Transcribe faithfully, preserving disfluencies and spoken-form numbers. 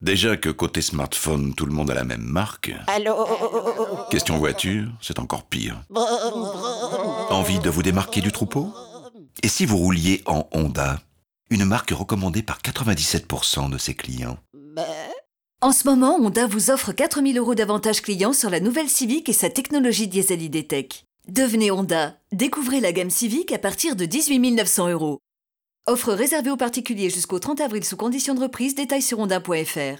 Déjà que côté smartphone, tout le monde a la même marque. Allô? Question voiture, c'est encore pire. Envie de vous démarquer du troupeau? Et si vous rouliez en Honda, une marque recommandée par quatre-vingt-dix-sept pour cent de ses clients? En ce moment, Honda vous offre quatre mille euros d'avantages clients sur la nouvelle Civic et sa technologie diesel I D-Tech. Devenez Honda. Découvrez la gamme Civic à partir de dix-huit mille neuf cents euros. Offre réservée aux particuliers jusqu'au trente avril sous condition de reprise. Détails sur honda point f r.